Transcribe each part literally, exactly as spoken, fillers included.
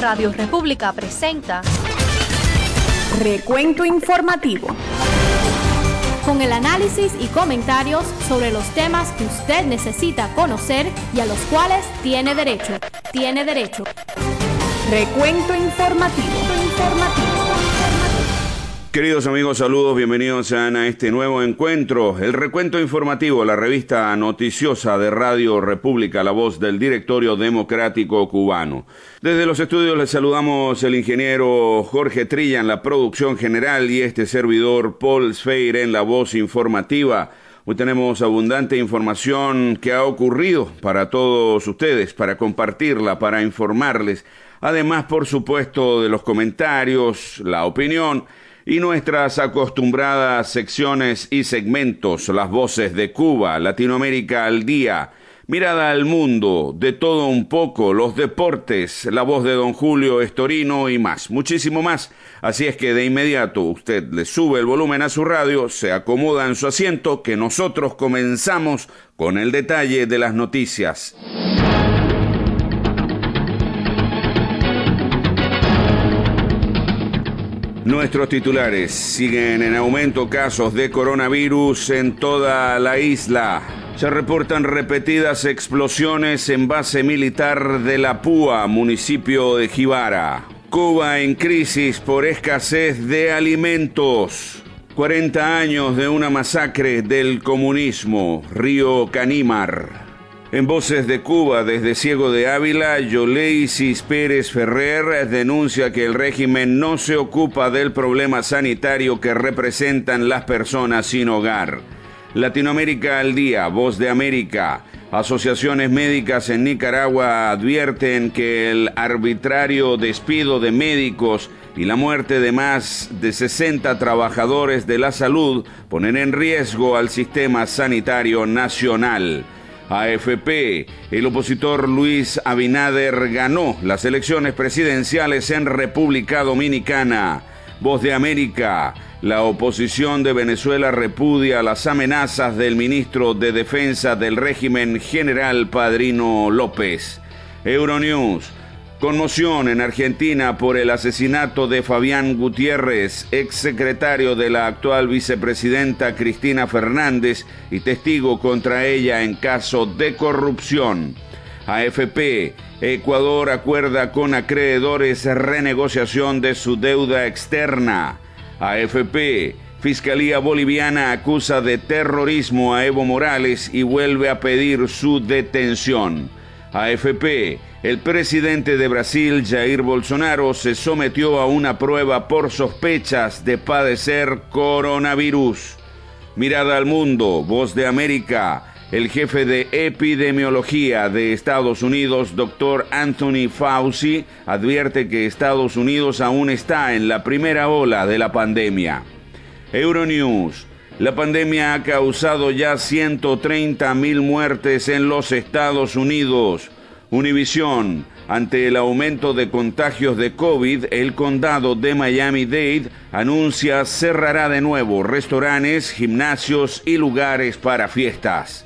Radio República presenta Recuento Informativo, con el análisis y comentarios sobre los temas que usted necesita conocer y a los cuales tiene derecho. Tiene derecho. Recuento Informativo. Informativo. Queridos amigos, saludos, bienvenidos sean a este nuevo encuentro, el Recuento Informativo, la revista noticiosa de Radio República, la voz del Directorio Democrático Cubano. Desde los estudios les saludamos el ingeniero Jorge Trilla en la producción general y este servidor Paul Sfeir en la voz informativa. Hoy tenemos abundante información que ha ocurrido para todos ustedes, para compartirla, para informarles. Además, por supuesto, de los comentarios, la opinión y nuestras acostumbradas secciones y segmentos, las voces de Cuba, Latinoamérica al día, mirada al mundo, de todo un poco, los deportes, la voz de don Julio Estorino y más, muchísimo más. Así es que de inmediato usted le sube el volumen a su radio, se acomoda en su asiento, que nosotros comenzamos con el detalle de las noticias. Nuestros titulares: siguen en aumento casos de coronavirus en toda la isla. Se reportan repetidas explosiones en base militar de La Púa, municipio de Jibara. Cuba en crisis por escasez de alimentos. cuarenta años de una masacre del comunismo. Río Canímar. En Voces de Cuba, desde Ciego de Ávila, Yoleisis Pérez Ferrer denuncia que el régimen no se ocupa del problema sanitario que representan las personas sin hogar. Latinoamérica al día, Voz de América. Asociaciones médicas en Nicaragua advierten que el arbitrario despido de médicos y la muerte de más de sesenta trabajadores de la salud ponen en riesgo al sistema sanitario nacional. A F P, el opositor Luis Abinader ganó las elecciones presidenciales en República Dominicana. Voz de América, la oposición de Venezuela repudia las amenazas del ministro de Defensa del régimen, general Padrino López. Euronews, conmoción en Argentina por el asesinato de Fabián Gutiérrez, exsecretario de la actual vicepresidenta Cristina Fernández y testigo contra ella en caso de corrupción. A F P, Ecuador acuerda con acreedores renegociación de su deuda externa. A F P, Fiscalía Boliviana acusa de terrorismo a Evo Morales y vuelve a pedir su detención. A F P, el presidente de Brasil, Jair Bolsonaro, se sometió a una prueba por sospechas de padecer coronavirus. Mirada al mundo, Voz de América. El jefe de epidemiología de Estados Unidos, doctor Anthony Fauci, advierte que Estados Unidos aún está en la primera ola de la pandemia. Euronews. La pandemia ha causado ya ciento treinta mil muertes en los Estados Unidos. Univisión, ante el aumento de contagios de COVID, el condado de Miami-Dade anuncia cerrará de nuevo restaurantes, gimnasios y lugares para fiestas.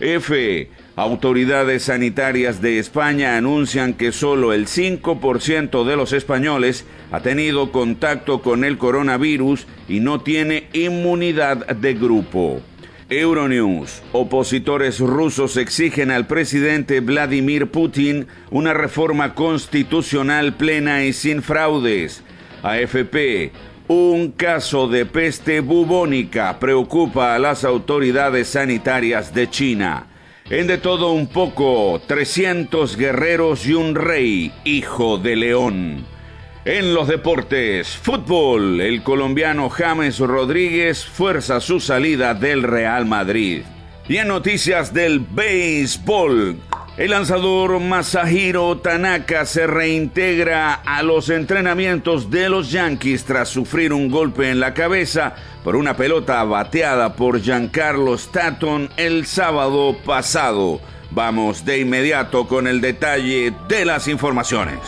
F. Autoridades sanitarias de España anuncian que solo el cinco por ciento de los españoles ha tenido contacto con el coronavirus y no tiene inmunidad de grupo. Euronews. Opositores rusos exigen al presidente Vladimir Putin una reforma constitucional plena y sin fraudes. A F P. Un caso de peste bubónica preocupa a las autoridades sanitarias de China. En De Todo un Poco, trescientos guerreros y un rey, hijo de león. En los deportes, fútbol, el colombiano James Rodríguez fuerza su salida del Real Madrid. Y en noticias del béisbol, el lanzador Masahiro Tanaka se reintegra a los entrenamientos de los Yankees tras sufrir un golpe en la cabeza por una pelota bateada por Giancarlo Stanton el sábado pasado. Vamos de inmediato con el detalle de las informaciones.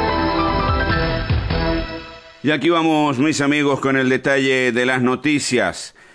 Y aquí vamos, mis amigos, con el detalle de las noticias.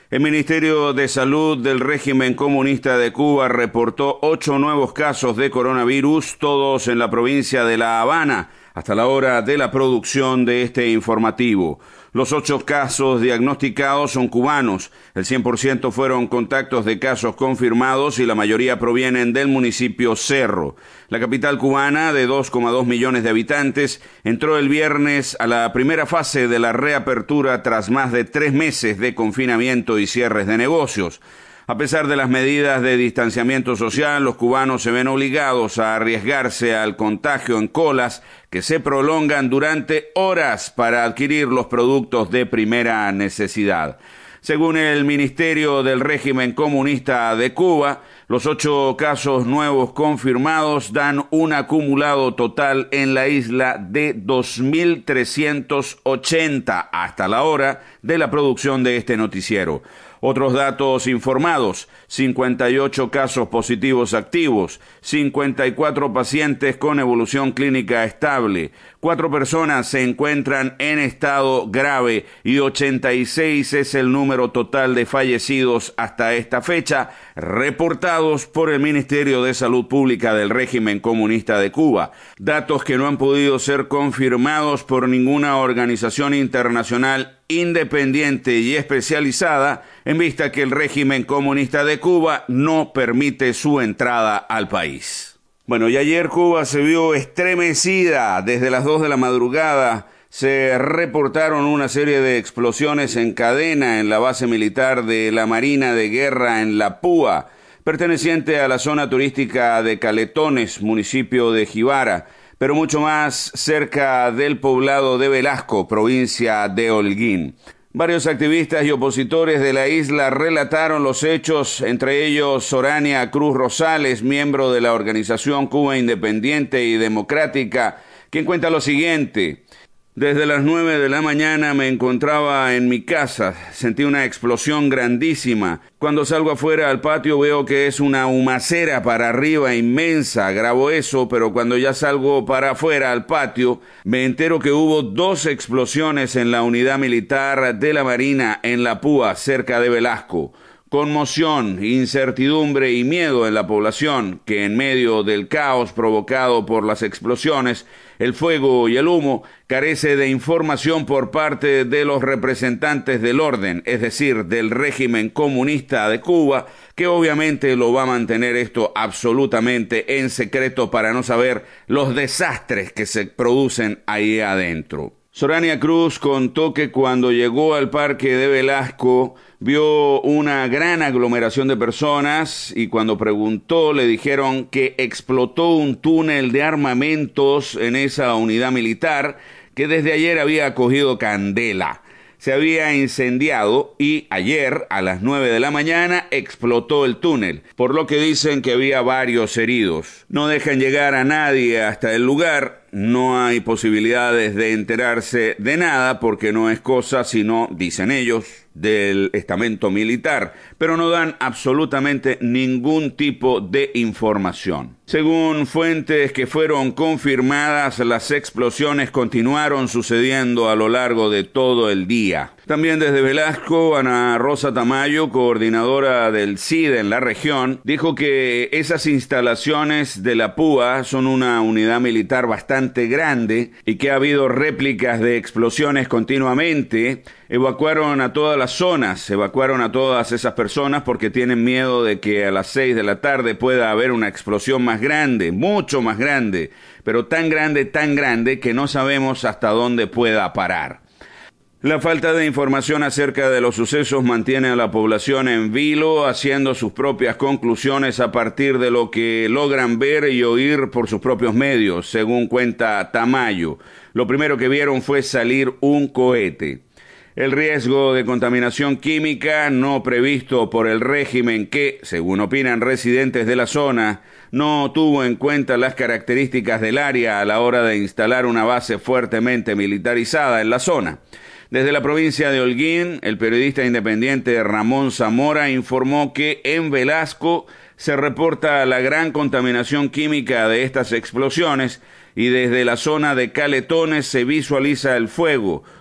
El Ministerio de Salud del régimen comunista de Cuba reportó ocho nuevos casos de coronavirus, todos en la provincia de La Habana, hasta la hora de la producción de este informativo. Los ocho casos diagnosticados son cubanos. El cien por ciento fueron contactos de casos confirmados y la mayoría provienen del municipio Cerro. La capital cubana, de dos coma dos millones de habitantes, entró el viernes a la primera fase de la reapertura tras más de tres meses de confinamiento y cierres de negocios. A pesar de las medidas de distanciamiento social, los cubanos se ven obligados a arriesgarse al contagio en colas que se prolongan durante horas para adquirir los productos de primera necesidad. Según el Ministerio del Régimen Comunista de Cuba, los ocho casos nuevos confirmados dan un acumulado total en la isla de dos mil trescientos ochenta hasta la hora de la producción de este noticiero. Otros datos informados: cincuenta y ocho casos positivos activos, cincuenta y cuatro pacientes con evolución clínica estable, cuatro personas se encuentran en estado grave y ochenta y seis es el número total de fallecidos hasta esta fecha, reportados por el Ministerio de Salud Pública del régimen comunista de Cuba. Datos que no han podido ser confirmados por ninguna organización internacional independiente y especializada, en vista que el régimen comunista de Cuba no permite su entrada al país. Bueno, y ayer Cuba se vio estremecida. Desde las dos de la madrugada se reportaron una serie de explosiones en cadena en la base militar de la Marina de Guerra en La Púa, perteneciente a la zona turística de Caletones, municipio de Jibara, pero mucho más cerca del poblado de Velasco, provincia de Holguín. Varios activistas y opositores de la isla relataron los hechos, entre ellos Sorania Cruz Rosales, miembro de la organización Cuba Independiente y Democrática, quien cuenta lo siguiente: desde las nueve de la mañana me encontraba en mi casa, sentí una explosión grandísima. Cuando salgo afuera al patio veo que es una humacera para arriba inmensa, grabo eso, pero cuando ya salgo para afuera al patio me entero que hubo dos explosiones en la unidad militar de la Marina en La Púa, cerca de Velasco. Conmoción, incertidumbre y miedo en la población, que en medio del caos provocado por las explosiones, el fuego y el humo, carece de información por parte de los representantes del orden, es decir, del régimen comunista de Cuba, que obviamente lo va a mantener esto absolutamente en secreto para no saber los desastres que se producen ahí adentro. Sorania Cruz contó que cuando llegó al parque de Velasco vio una gran aglomeración de personas y cuando preguntó le dijeron que explotó un túnel de armamentos en esa unidad militar que desde ayer había cogido candela. Se había incendiado y ayer a las nueve de la mañana explotó el túnel, por lo que dicen que había varios heridos. No dejan llegar a nadie hasta el lugar, no hay posibilidades de enterarse de nada porque no es cosa sino, dicen ellos, del estamento militar, pero no dan absolutamente ningún tipo de información. Según fuentes que fueron confirmadas, las explosiones continuaron sucediendo a lo largo de todo el día. También desde Velasco, Ana Rosa Tamayo, coordinadora del C I D en la región, dijo que esas instalaciones de La Púa son una unidad militar bastante grande y que ha habido réplicas de explosiones continuamente. Evacuaron a todas las zonas, evacuaron a todas esas personas porque tienen miedo de que a las seis de la tarde pueda haber una explosión más grande, mucho más grande, pero tan grande, tan grande que no sabemos hasta dónde pueda parar. La falta de información acerca de los sucesos mantiene a la población en vilo, haciendo sus propias conclusiones a partir de lo que logran ver y oír por sus propios medios, según cuenta Tamayo. Lo primero que vieron fue salir un cohete. El riesgo de contaminación química no previsto por el régimen que, según opinan residentes de la zona, no tuvo en cuenta las características del área a la hora de instalar una base fuertemente militarizada en la zona. Desde la provincia de Holguín, el periodista independiente Ramón Zamora informó que en Velasco se reporta la gran contaminación química de estas explosiones y desde la zona de Caletones se visualiza el fuego.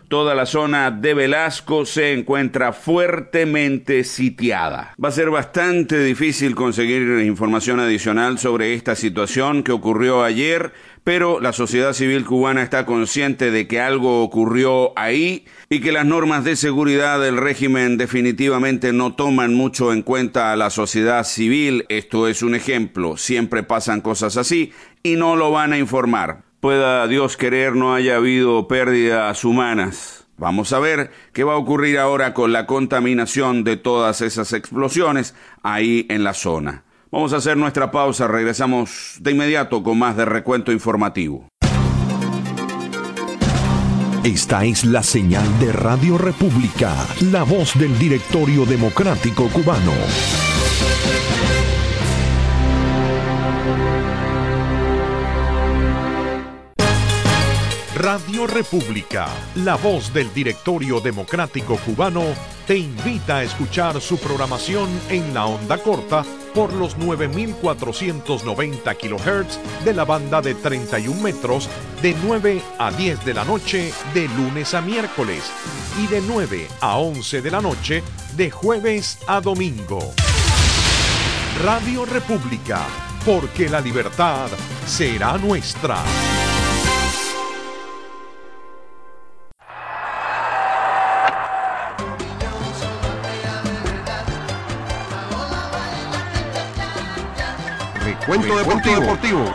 Toda la zona de Velasco se encuentra fuertemente sitiada. Va a ser bastante difícil conseguir información adicional sobre esta situación que ocurrió ayer, pero la sociedad civil cubana está consciente de que algo ocurrió ahí y que las normas de seguridad del régimen definitivamente no toman mucho en cuenta a la sociedad civil. Esto es un ejemplo, siempre pasan cosas así y no lo van a informar. Pueda Dios querer no haya habido pérdidas humanas. Vamos a ver qué va a ocurrir ahora con la contaminación de todas esas explosiones ahí en la zona. Vamos a hacer nuestra pausa, regresamos de inmediato con más de Recuento Informativo. Esta es la señal de Radio República, la voz del Directorio Democrático Cubano. Radio República, la voz del Directorio Democrático Cubano, te invita a escuchar su programación en la onda corta por los nueve mil cuatrocientos noventa kilohertz de la banda de treinta y un metros de nueve a diez de la noche de lunes a miércoles y de nueve a once de la noche de jueves a domingo. Radio República, porque la libertad será nuestra. Recuento deportivo. deportivo.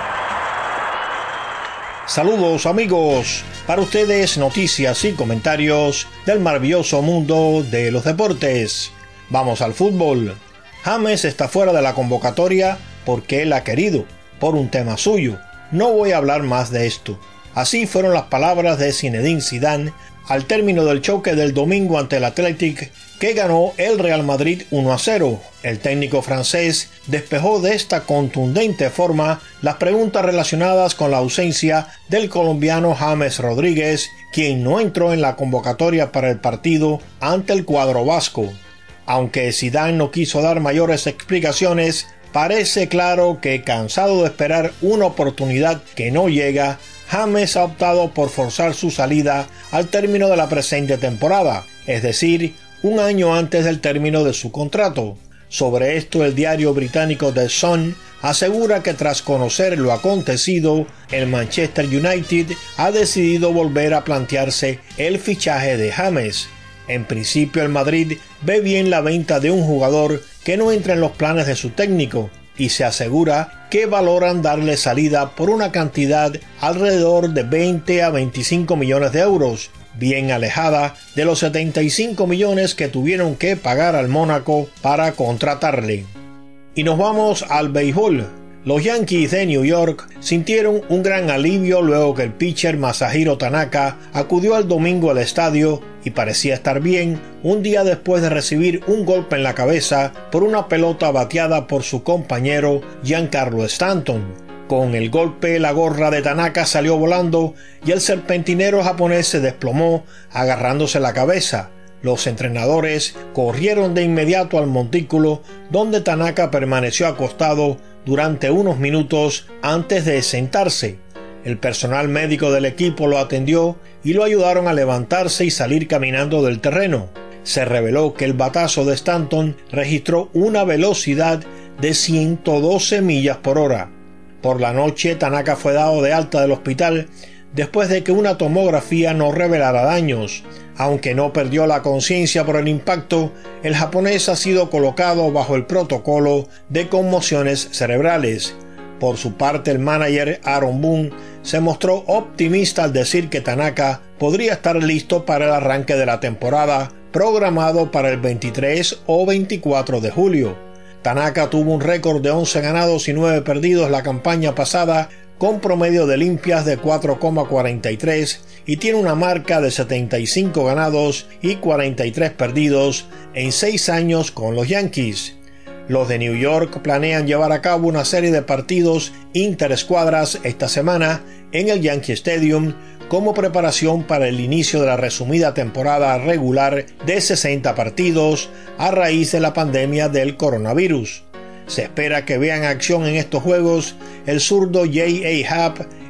Saludos amigos, para ustedes noticias y comentarios del maravilloso mundo de los deportes. Vamos al fútbol. James está fuera de la convocatoria porque él ha querido, por un tema suyo. No voy a hablar más de esto. Así fueron las palabras de Zinedine Zidane al término del choque del domingo ante el Athletic, que ganó el Real Madrid uno a cero. El técnico francés despejó de esta contundente forma las preguntas relacionadas con la ausencia del colombiano James Rodríguez, quien no entró en la convocatoria para el partido ante el cuadro vasco. Aunque Zidane no quiso dar mayores explicaciones, parece claro que, cansado de esperar una oportunidad que no llega, James ha optado por forzar su salida al término de la presente temporada, es decir, un año antes del término de su contrato. Sobre esto, el diario británico The Sun asegura que tras conocer lo acontecido, el Manchester United ha decidido volver a plantearse el fichaje de James. En principio, el Madrid ve bien la venta de un jugador que no entra en los planes de su técnico y se asegura que valoran darle salida por una cantidad alrededor de veinte a veinticinco millones de euros, bien alejada de los setenta y cinco millones que tuvieron que pagar al Mónaco para contratarle. Y nos vamos al béisbol. Los Yankees de New York sintieron un gran alivio luego que el pitcher Masahiro Tanaka acudió el domingo al estadio y parecía estar bien un día después de recibir un golpe en la cabeza por una pelota bateada por su compañero Giancarlo Stanton. Con el golpe, la gorra de Tanaka salió volando y el serpentinero japonés se desplomó agarrándose la cabeza. Los entrenadores corrieron de inmediato al montículo, donde Tanaka permaneció acostado durante unos minutos antes de sentarse. El personal médico del equipo lo atendió y lo ayudaron a levantarse y salir caminando del terreno. Se reveló que el batazo de Stanton registró una velocidad de ciento doce millas por hora. Por la noche, Tanaka fue dado de alta del hospital después de que una tomografía no revelara daños. Aunque no perdió la conciencia por el impacto, el japonés ha sido colocado bajo el protocolo de conmociones cerebrales. Por su parte, el manager Aaron Boone se mostró optimista al decir que Tanaka podría estar listo para el arranque de la temporada, programado para el veintitrés o veinticuatro de julio. Tanaka tuvo un récord de once ganados y nueve perdidos la campaña pasada, con promedio de limpias de cuatro coma cuarenta y tres y tiene una marca de setenta y cinco ganados y cuarenta y tres perdidos en seis años con los Yankees. Los de New York planean llevar a cabo una serie de partidos interescuadras esta semana en el Yankee Stadium como preparación para el inicio de la resumida temporada regular de sesenta partidos a raíz de la pandemia del coronavirus. Se espera que vean acción en estos juegos el zurdo J A. Happ,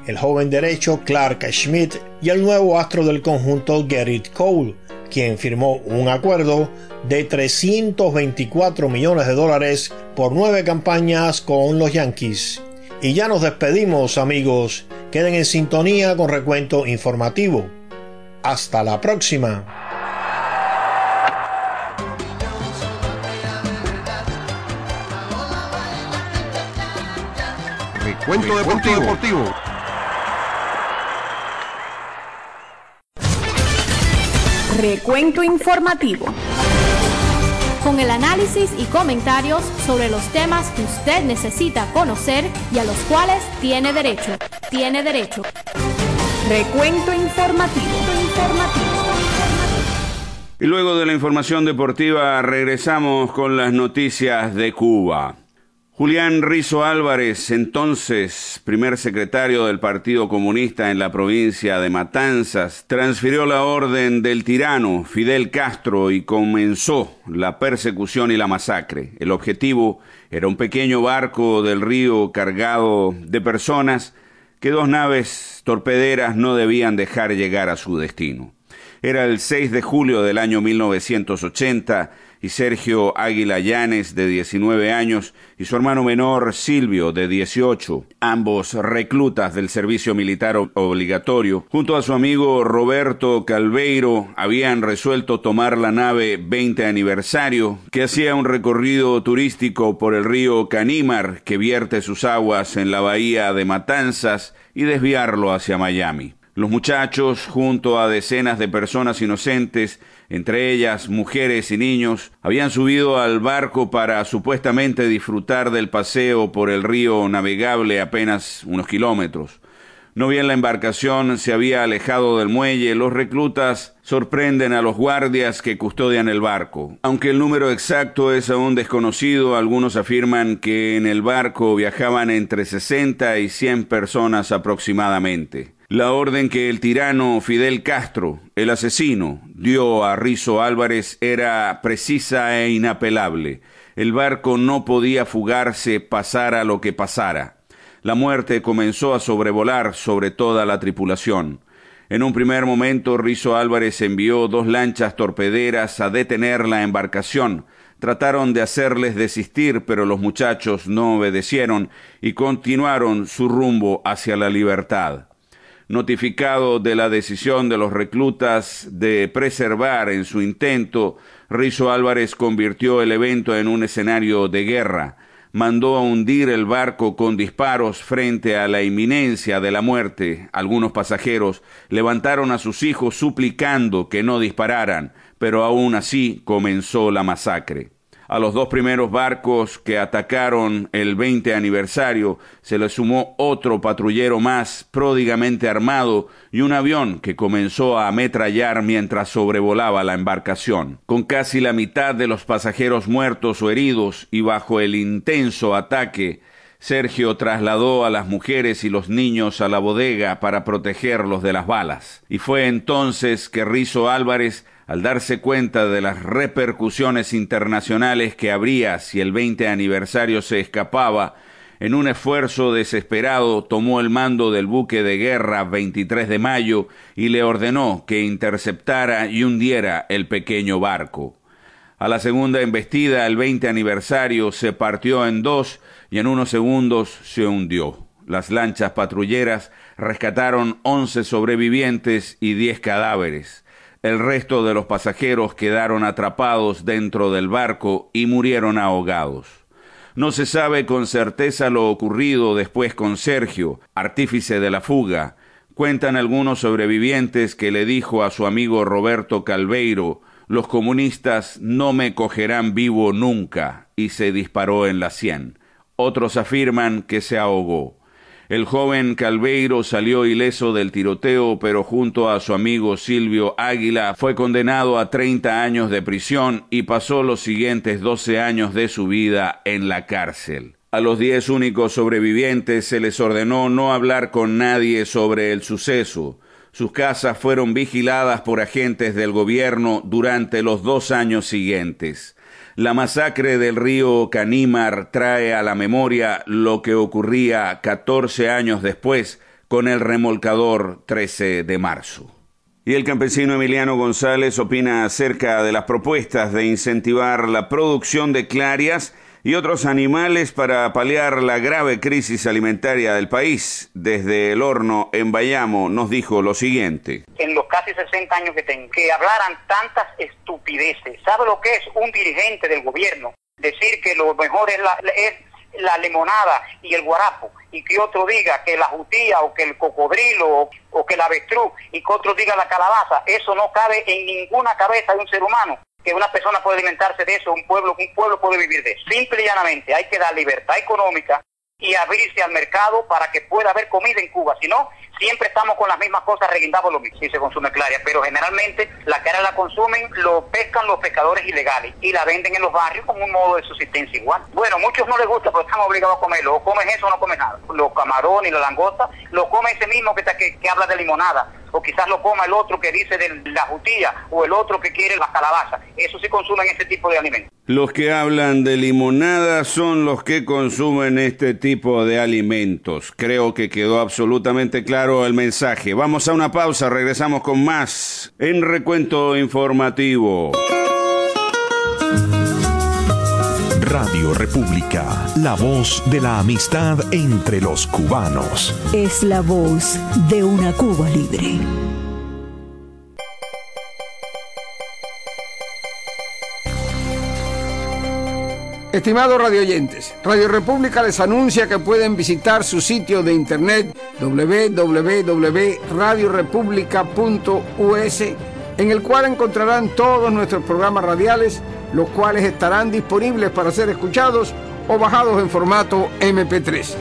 el joven derecho Clark Schmidt y el nuevo astro del conjunto Gerrit Cole, quien firmó un acuerdo de trescientos veinticuatro millones de dólares por nueve campañas con los Yankees. Y ya nos despedimos, amigos. Queden en sintonía con Recuento Informativo. Hasta la próxima. Recuento Deportivo. Deportivo. Recuento Informativo. Con el análisis y comentarios sobre los temas que usted necesita conocer y a los cuales tiene derecho. Tiene derecho. Recuento Informativo. Y luego de la información deportiva regresamos con las noticias de Cuba. Julián Rizo Álvarez, entonces primer secretario del Partido Comunista en la provincia de Matanzas, transfirió la orden del tirano Fidel Castro y comenzó la persecución y la masacre. El objetivo era un pequeño barco del río cargado de personas que dos naves torpederas no debían dejar llegar a su destino. Era el seis de julio del año mil novecientos ochenta y Sergio Águila Llanes, de diecinueve años, y su hermano menor Silvio, de dieciocho, ambos reclutas del servicio militar obligatorio, junto a su amigo Roberto Calveiro, habían resuelto tomar la nave veinte aniversario, que hacía un recorrido turístico por el río Canímar, que vierte sus aguas en la bahía de Matanzas, y desviarlo hacia Miami. Los muchachos, junto a decenas de personas inocentes, entre ellas mujeres y niños, habían subido al barco para supuestamente disfrutar del paseo por el río navegable apenas unos kilómetros. No bien la embarcación se había alejado del muelle, los reclutas sorprenden a los guardias que custodian el barco. Aunque el número exacto es aún desconocido, algunos afirman que en el barco viajaban entre sesenta y cien personas aproximadamente. La orden que el tirano Fidel Castro, el asesino, dio a Rizo Álvarez era precisa e inapelable. El barco no podía fugarse, pasara lo que pasara. La muerte comenzó a sobrevolar sobre toda la tripulación. En un primer momento, Rizo Álvarez envió dos lanchas torpederas a detener la embarcación. Trataron de hacerles desistir, pero los muchachos no obedecieron y continuaron su rumbo hacia la libertad. Notificado de la decisión de los reclutas de preservar en su intento, Rizo Álvarez convirtió el evento en un escenario de guerra. Mandó a hundir el barco con disparos frente a la inminencia de la muerte. Algunos pasajeros levantaron a sus hijos suplicando que no dispararan, pero aún así comenzó la masacre. A los dos primeros barcos que atacaron el veinte aniversario se le sumó otro patrullero más pródigamente armado y un avión que comenzó a ametrallar mientras sobrevolaba la embarcación. Con casi la mitad de los pasajeros muertos o heridos y bajo el intenso ataque, Sergio trasladó a las mujeres y los niños a la bodega para protegerlos de las balas. Y fue entonces que Rizo Álvarez, al darse cuenta de las repercusiones internacionales que habría si el veinte aniversario se escapaba, en un esfuerzo desesperado tomó el mando del buque de guerra veintitrés de mayo y le ordenó que interceptara y hundiera el pequeño barco. A la segunda embestida, el veinte aniversario se partió en dos y en unos segundos se hundió. Las lanchas patrulleras rescataron once sobrevivientes y diez cadáveres. El resto de los pasajeros quedaron atrapados dentro del barco y murieron ahogados. No se sabe con certeza lo ocurrido después con Sergio, artífice de la fuga. Cuentan algunos sobrevivientes que le dijo a su amigo Roberto Calveiro: «Los comunistas no me cogerán vivo nunca», y se disparó en la sien. Otros afirman que se ahogó. El joven Calveiro salió ileso del tiroteo, pero junto a su amigo Silvio Águila fue condenado a treinta años de prisión y pasó los siguientes doce años de su vida en la cárcel. A los diez únicos sobrevivientes se les ordenó no hablar con nadie sobre el suceso. Sus casas fueron vigiladas por agentes del gobierno durante los dos años siguientes. La masacre del río Canímar trae a la memoria lo que ocurría catorce años después con el remolcador trece de marzo. Y el campesino Emiliano González opina acerca de las propuestas de incentivar la producción de clarias y otros animales para paliar la grave crisis alimentaria del país. Desde el horno en Bayamo nos dijo lo siguiente. En los casi sesenta años que tengo, que hablaran tantas estupideces. ¿Sabe lo que es un dirigente del gobierno? Decir que lo mejor es la, es la limonada y el guarapo, y que otro diga que la jutía o que el cocodrilo o, o que el avestruz, y que otro diga la calabaza. Eso no cabe en ninguna cabeza de un ser humano, que una persona puede alimentarse de eso, un pueblo, un pueblo puede vivir de eso. Simple y llanamente hay que dar libertad económica y abrirse al mercado para que pueda haber comida en Cuba. Si no, siempre estamos con las mismas cosas, reguindamos lo mismo. Sí se consume claria, pero generalmente la claria la consumen, lo pescan los pescadores ilegales y la venden en los barrios como un modo de subsistencia igual. Bueno, muchos no les gusta, pero están obligados a comerlo. O comes eso o no comes nada. Los camarones y la langosta lo come ese mismo que, que, que habla de limonada. O quizás lo coma el otro que dice de la jutía, o el otro que quiere la calabaza. Eso sí consumen ese tipo de alimentos. Los que hablan de limonada son los que consumen este tipo de alimentos. Creo que quedó absolutamente claro el mensaje. Vamos a una pausa, regresamos con más en Recuento Informativo. Radio República, la voz de la amistad entre los cubanos. Es la voz de una Cuba libre. Estimados radioyentes, Radio República les anuncia que pueden visitar su sitio de internet doble u doble u doble u punto radio república punto u s, en el cual encontrarán todos nuestros programas radiales, los cuales estarán disponibles para ser escuchados o bajados en formato eme pe tres.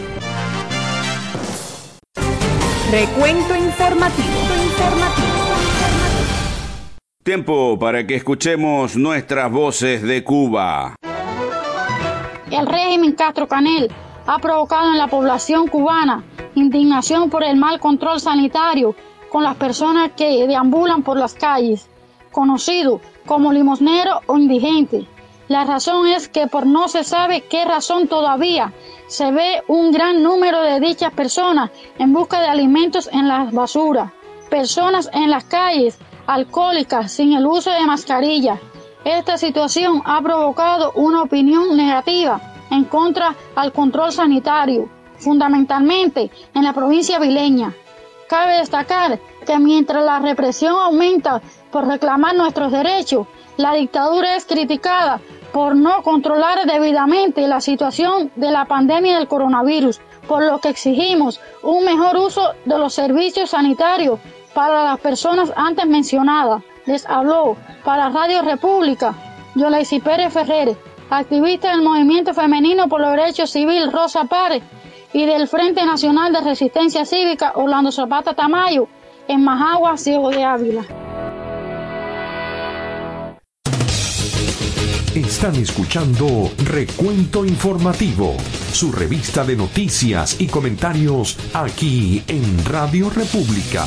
Recuento informativo. informativo. Tiempo para que escuchemos nuestras voces de Cuba. El régimen Castro Canel ha provocado en la población cubana indignación por el mal control sanitario con las personas que deambulan por las calles, conocido como limosnero o indigente. La razón es que por no se sabe qué razón todavía se ve un gran número de dichas personas en busca de alimentos en las basuras, personas en las calles, alcohólicas, sin el uso de mascarilla. Esta situación ha provocado una opinión negativa en contra al control sanitario, fundamentalmente en la provincia vileña. Cabe destacar que mientras la represión aumenta por reclamar nuestros derechos, la dictadura es criticada por no controlar debidamente la situación de la pandemia del coronavirus, por lo que exigimos un mejor uso de los servicios sanitarios para las personas antes mencionadas. Les habló para Radio República Yoleisi Pérez Ferrer, activista del Movimiento Femenino por los Derechos Civiles Rosa Párez y del Frente Nacional de Resistencia Cívica Orlando Zapata Tamayo, en Majagua, Ciego de Ávila. Están escuchando Recuento Informativo, su revista de noticias y comentarios aquí en Radio República.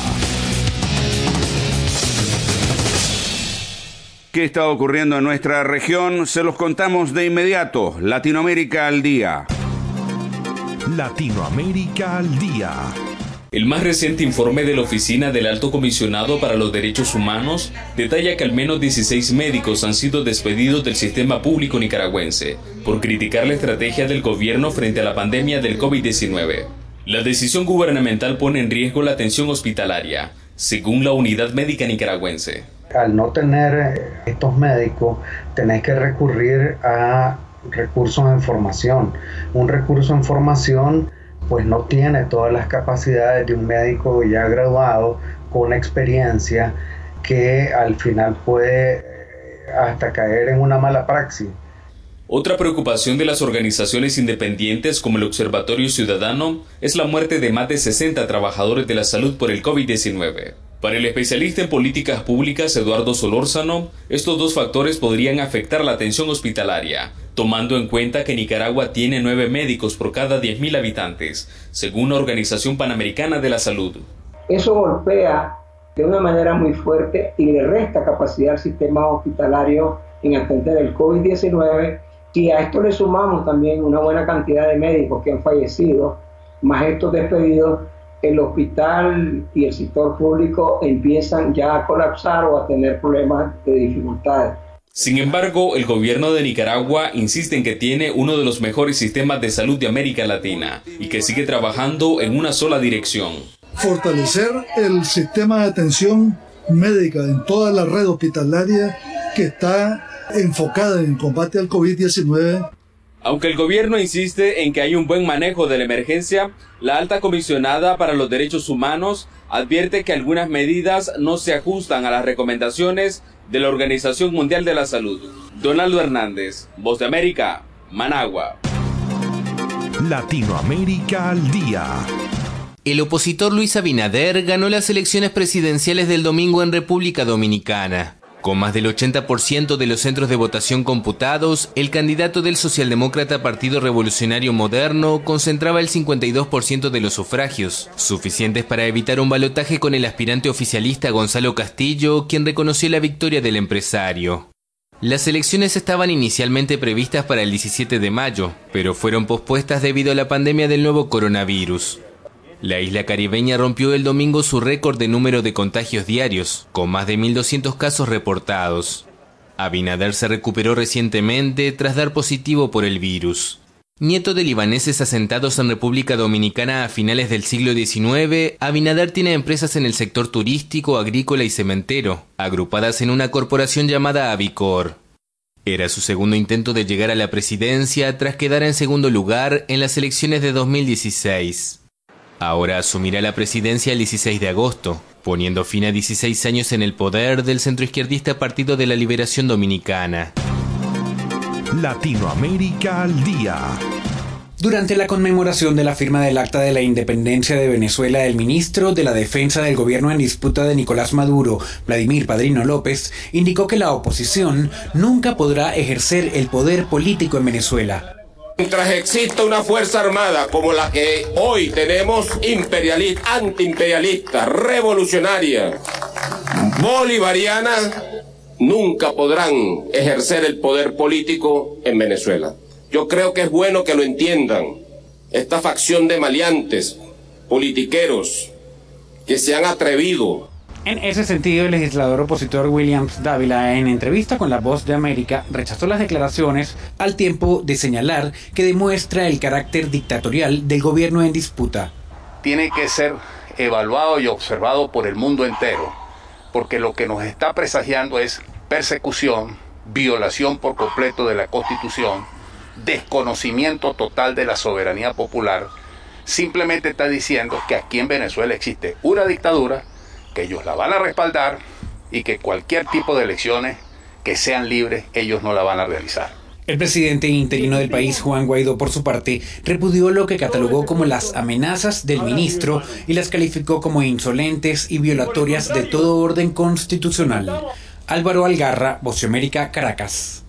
¿Qué está ocurriendo en nuestra región? Se los contamos de inmediato. Latinoamérica al día. Latinoamérica al día. El más reciente informe de la Oficina del Alto Comisionado para los Derechos Humanos detalla que al menos dieciséis médicos han sido despedidos del sistema público nicaragüense por criticar la estrategia del gobierno frente a la pandemia del covid diecinueve. La decisión gubernamental pone en riesgo la atención hospitalaria, según la Unidad Médica Nicaragüense. Al no tener estos médicos, tenés que recurrir a recursos en formación. Un recurso en formación pues no tiene todas las capacidades de un médico ya graduado con experiencia, que al final puede hasta caer en una mala praxis. Otra preocupación de las organizaciones independientes como el Observatorio Ciudadano es la muerte de más de sesenta trabajadores de la salud por el covid diecinueve. Para el especialista en políticas públicas Eduardo Solórzano, estos dos factores podrían afectar la atención hospitalaria, tomando en cuenta que Nicaragua tiene nueve médicos por cada diez mil habitantes, según la Organización Panamericana de la Salud. Eso golpea de una manera muy fuerte y le resta capacidad al sistema hospitalario en atender el covid diecinueve, y a esto le sumamos también una buena cantidad de médicos que han fallecido, más estos despedidos, el hospital y el sector público empiezan ya a colapsar o a tener problemas de dificultades. Sin embargo, el gobierno de Nicaragua insiste en que tiene uno de los mejores sistemas de salud de América Latina y que sigue trabajando en una sola dirección: fortalecer el sistema de atención médica en toda la red hospitalaria que está enfocada en el combate al COVID diecinueve. Aunque el gobierno insiste en que hay un buen manejo de la emergencia, la alta comisionada para los derechos humanos advierte que algunas medidas no se ajustan a las recomendaciones de la Organización Mundial de la Salud. Donaldo Hernández, Voz de América, Managua. Latinoamérica al día. El opositor Luis Abinader ganó las elecciones presidenciales del domingo en República Dominicana. Con más del ochenta por ciento de los centros de votación computados, el candidato del socialdemócrata Partido Revolucionario Moderno concentraba el cincuenta y dos por ciento de los sufragios, suficientes para evitar un balotaje con el aspirante oficialista Gonzalo Castillo, quien reconoció la victoria del empresario. Las elecciones estaban inicialmente previstas para el diecisiete de mayo, pero fueron pospuestas debido a la pandemia del nuevo coronavirus. La isla caribeña rompió el domingo su récord de número de contagios diarios, con más de mil doscientos casos reportados. Abinader se recuperó recientemente tras dar positivo por el virus. Nieto de libaneses asentados en República Dominicana a finales del siglo diecinueve, Abinader tiene empresas en el sector turístico, agrícola y cementero, agrupadas en una corporación llamada Avicor. Era su segundo intento de llegar a la presidencia tras quedar en segundo lugar en las elecciones de dos mil dieciséis. Ahora asumirá la presidencia el dieciséis de agosto, poniendo fin a dieciséis años en el poder del centroizquierdista Partido de la Liberación Dominicana. Latinoamérica al día. Durante la conmemoración de la firma del Acta de la Independencia de Venezuela, el ministro de la Defensa del gobierno en disputa de Nicolás Maduro, Vladimir Padrino López, indicó que la oposición nunca podrá ejercer el poder político en Venezuela. Mientras exista una fuerza armada como la que hoy tenemos, imperialista, antiimperialista, revolucionaria, bolivariana, nunca podrán ejercer el poder político en Venezuela. Yo creo que es bueno que lo entiendan. Esta facción de maleantes, politiqueros, que se han atrevido. En ese sentido, el legislador opositor Williams Dávila, en entrevista con La Voz de América, rechazó las declaraciones al tiempo de señalar que demuestra el carácter dictatorial del gobierno en disputa. Tiene que ser evaluado y observado por el mundo entero, porque lo que nos está presagiando es persecución, violación por completo de la Constitución, desconocimiento total de la soberanía popular. Simplemente está diciendo que aquí en Venezuela existe una dictadura, que ellos la van a respaldar y que cualquier tipo de elecciones que sean libres, ellos no la van a realizar. El presidente interino del país, Juan Guaidó, por su parte, repudió lo que catalogó como las amenazas del ministro y las calificó como insolentes y violatorias de todo orden constitucional. Álvaro Algarra, Voz de América, Caracas.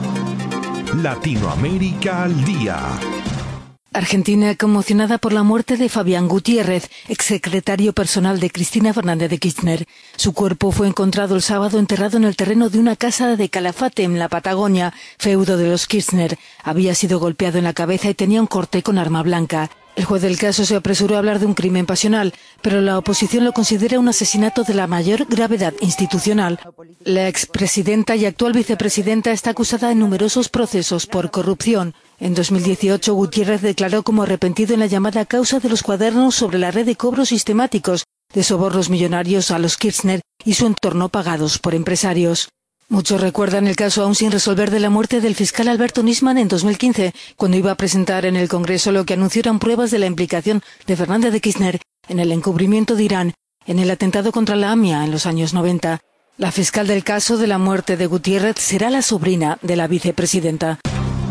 Latinoamérica al día. Argentina conmocionada por la muerte de Fabián Gutiérrez, exsecretario personal de Cristina Fernández de Kirchner. Su cuerpo fue encontrado el sábado enterrado en el terreno de una casa de Calafate, en la Patagonia, feudo de los Kirchner. Había sido golpeado en la cabeza y tenía un corte con arma blanca. El juez del caso se apresuró a hablar de un crimen pasional, pero la oposición lo considera un asesinato de la mayor gravedad institucional. La expresidenta y actual vicepresidenta está acusada en numerosos procesos por corrupción. En dos mil dieciocho, Gutiérrez declaró como arrepentido en la llamada causa de los cuadernos sobre la red de cobros sistemáticos de sobornos millonarios a los Kirchner y su entorno pagados por empresarios. Muchos recuerdan el caso aún sin resolver de la muerte del fiscal Alberto Nisman en dos mil quince, cuando iba a presentar en el Congreso lo que anunció eran pruebas de la implicación de Fernández de Kirchner en el encubrimiento de Irán en el atentado contra la AMIA en los años noventa. La fiscal del caso de la muerte de Gutiérrez será la sobrina de la vicepresidenta.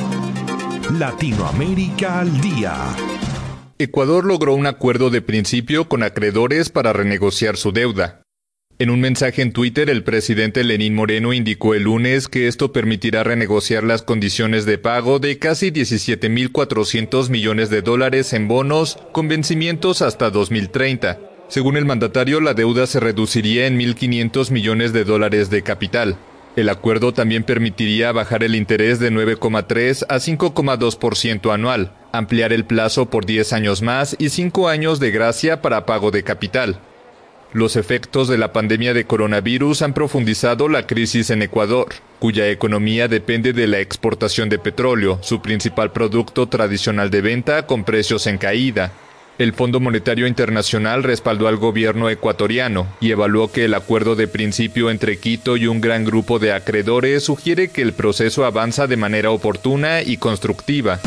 Latinoamérica al día. Ecuador logró un acuerdo de principio con acreedores para renegociar su deuda. En un mensaje en Twitter, el presidente Lenín Moreno indicó el lunes que esto permitirá renegociar las condiciones de pago de casi diecisiete mil cuatrocientos millones de dólares en bonos con vencimientos hasta dos mil treinta. Según el mandatario, la deuda se reduciría en mil quinientos millones de dólares de capital. El acuerdo también permitiría bajar el interés de nueve coma tres a cinco coma dos por ciento anual, ampliar el plazo por diez años más y cinco años de gracia para pago de capital. Los efectos de la pandemia de coronavirus han profundizado la crisis en Ecuador, cuya economía depende de la exportación de petróleo, su principal producto tradicional de venta con precios en caída. El Fondo Monetario Internacional respaldó al gobierno ecuatoriano y evaluó que el acuerdo de principio entre Quito y un gran grupo de acreedores sugiere que el proceso avanza de manera oportuna y constructiva.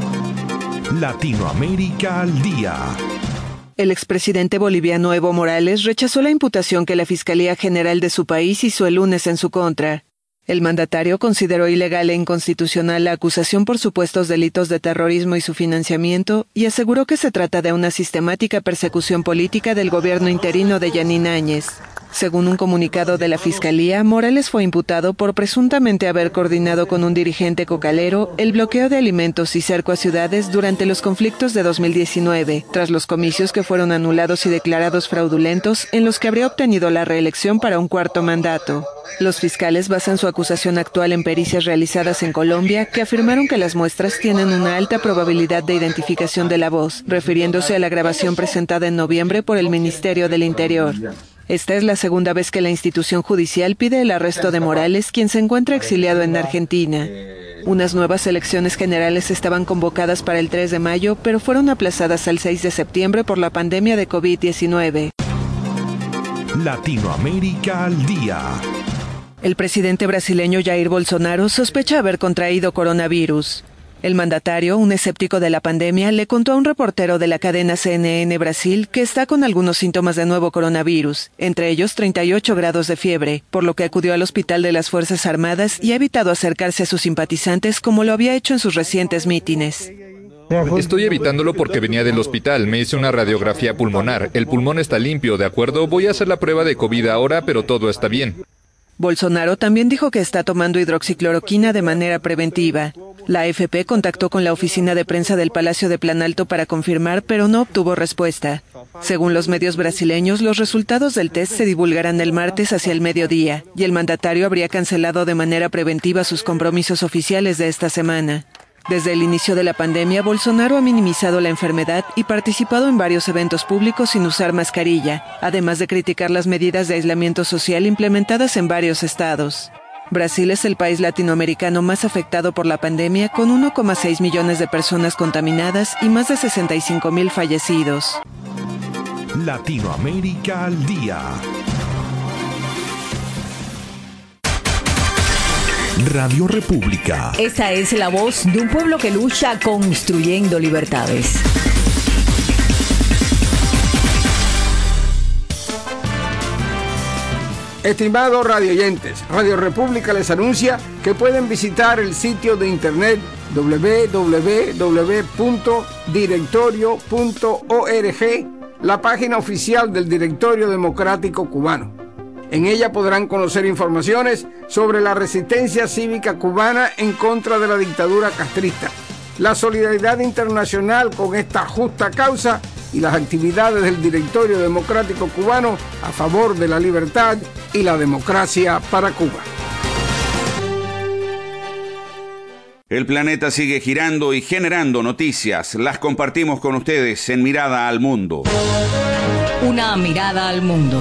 Latinoamérica al día. El expresidente boliviano Evo Morales rechazó la imputación que la Fiscalía General de su país hizo el lunes en su contra. El mandatario consideró ilegal e inconstitucional la acusación por supuestos delitos de terrorismo y su financiamiento y aseguró que se trata de una sistemática persecución política del gobierno interino de Yanín Áñez. Según un comunicado de la Fiscalía, Morales fue imputado por presuntamente haber coordinado con un dirigente cocalero el bloqueo de alimentos y cerco a ciudades durante los conflictos de dos mil diecinueve, tras los comicios que fueron anulados y declarados fraudulentos, en los que habría obtenido la reelección para un cuarto mandato. Los fiscales basan su acusación actual en pericias realizadas en Colombia, que afirmaron que las muestras tienen una alta probabilidad de identificación de la voz, refiriéndose a la grabación presentada en noviembre por el Ministerio del Interior. Esta es la segunda vez que la institución judicial pide el arresto de Morales, quien se encuentra exiliado en Argentina. Unas nuevas elecciones generales estaban convocadas para el tres de mayo, pero fueron aplazadas al seis de septiembre por la pandemia de COVID diecinueve. Latinoamérica al día. El presidente brasileño Jair Bolsonaro sospecha haber contraído coronavirus. El mandatario, un escéptico de la pandemia, le contó a un reportero de la cadena C N N Brasil que está con algunos síntomas de nuevo coronavirus, entre ellos treinta y ocho grados de fiebre, por lo que acudió al hospital de las Fuerzas Armadas y ha evitado acercarse a sus simpatizantes como lo había hecho en sus recientes mítines. Estoy evitándolo porque venía del hospital, me hice una radiografía pulmonar, el pulmón está limpio, ¿de acuerdo? Voy a hacer la prueba de COVID ahora, pero todo está bien. Bolsonaro también dijo que está tomando hidroxicloroquina de manera preventiva. La A F P contactó con la oficina de prensa del Palacio de Planalto para confirmar, pero no obtuvo respuesta. Según los medios brasileños, los resultados del test se divulgarán el martes hacia el mediodía, y el mandatario habría cancelado de manera preventiva sus compromisos oficiales de esta semana. Desde el inicio de la pandemia, Bolsonaro ha minimizado la enfermedad y participado en varios eventos públicos sin usar mascarilla, además de criticar las medidas de aislamiento social implementadas en varios estados. Brasil es el país latinoamericano más afectado por la pandemia, con uno coma seis millones de personas contaminadas y más de sesenta y cinco mil fallecidos. Latinoamérica al día. Radio República. Esta es la voz de un pueblo que lucha construyendo libertades. Estimados radioyentes, Radio República les anuncia que pueden visitar el sitio de internet doble u doble u doble u punto directorio punto org, la página oficial del Directorio Democrático Cubano. En ella podrán conocer informaciones sobre la resistencia cívica cubana en contra de la dictadura castrista, la solidaridad internacional con esta justa causa y las actividades del Directorio Democrático Cubano a favor de la libertad y la democracia para Cuba. El planeta sigue girando y generando noticias. Las compartimos con ustedes en Mirada al Mundo. Una mirada al mundo.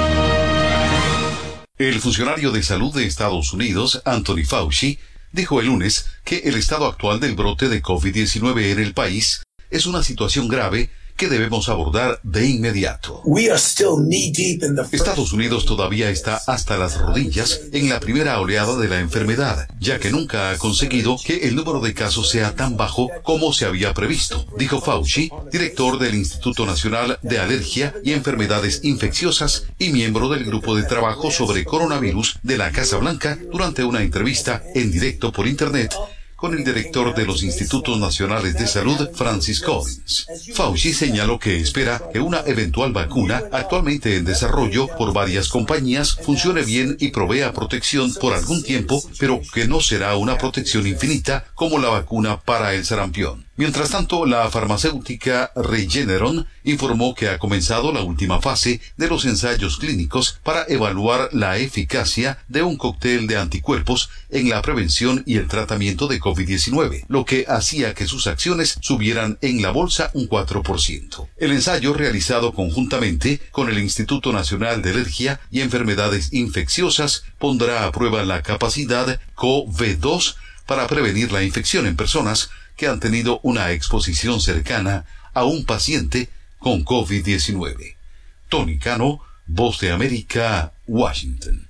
El funcionario de salud de Estados Unidos, Anthony Fauci, dijo el lunes que el estado actual del brote de COVID diecinueve en el país es una situación grave que debemos abordar de inmediato. Estados Unidos todavía está hasta las rodillas en la primera oleada de la enfermedad, ya que nunca ha conseguido que el número de casos sea tan bajo como se había previsto, dijo Fauci, director del Instituto Nacional de Alergia y Enfermedades Infecciosas y miembro del grupo de trabajo sobre coronavirus de la Casa Blanca, durante una entrevista en directo por Internet con el director de los Institutos Nacionales de Salud, Francis Collins. Fauci señaló que espera que una eventual vacuna, actualmente en desarrollo por varias compañías, funcione bien y provea protección por algún tiempo, pero que no será una protección infinita como la vacuna para el sarampión. Mientras tanto, la farmacéutica Regeneron informó que ha comenzado la última fase de los ensayos clínicos para evaluar la eficacia de un cóctel de anticuerpos en la prevención y el tratamiento de COVID diecinueve, lo que hacía que sus acciones subieran en la bolsa un cuatro por ciento. El ensayo, realizado conjuntamente con el Instituto Nacional de Alergia y Enfermedades Infecciosas, pondrá a prueba la capacidad C O V dos para prevenir la infección en personas que han tenido una exposición cercana a un paciente con COVID diecinueve. Tony Cano, Voz de América, Washington.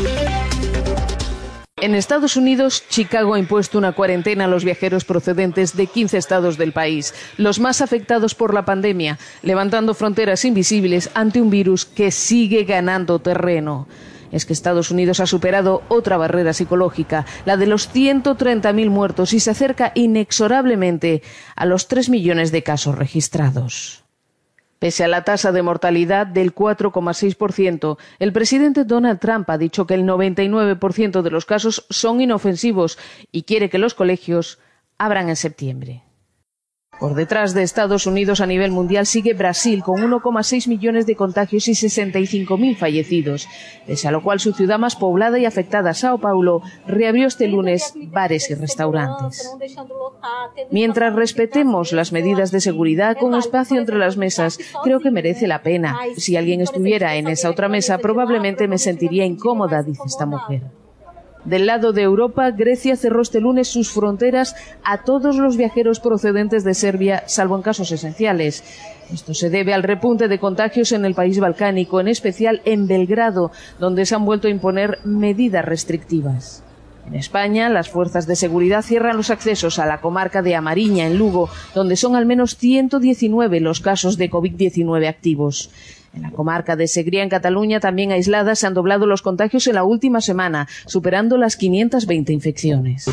En Estados Unidos, Chicago ha impuesto una cuarentena a los viajeros procedentes de quince estados del país, los más afectados por la pandemia, levantando fronteras invisibles ante un virus que sigue ganando terreno. Es que Estados Unidos ha superado otra barrera psicológica, la de los ciento treinta mil muertos, y se acerca inexorablemente a los tres millones de casos registrados. Pese a la tasa de mortalidad del cuatro coma seis por ciento, el presidente Donald Trump ha dicho que el noventa y nueve por ciento de los casos son inofensivos y quiere que los colegios abran en septiembre. Por detrás de Estados Unidos a nivel mundial sigue Brasil con uno coma seis millones de contagios y sesenta y cinco mil fallecidos, pese a lo cual su ciudad más poblada y afectada, Sao Paulo, reabrió este lunes bares y restaurantes. Mientras respetemos las medidas de seguridad con espacio entre las mesas, creo que merece la pena. Si alguien estuviera en esa otra mesa, probablemente me sentiría incómoda, dice esta mujer. Del lado de Europa, Grecia cerró este lunes sus fronteras a todos los viajeros procedentes de Serbia, salvo en casos esenciales. Esto se debe al repunte de contagios en el país balcánico, en especial en Belgrado, donde se han vuelto a imponer medidas restrictivas. En España, las fuerzas de seguridad cierran los accesos a la comarca de Amariña, en Lugo, donde son al menos ciento diecinueve los casos de COVID diecinueve activos. En la comarca de Segría, en Cataluña, también aislada, se han doblado los contagios en la última semana, superando las quinientas veinte infecciones.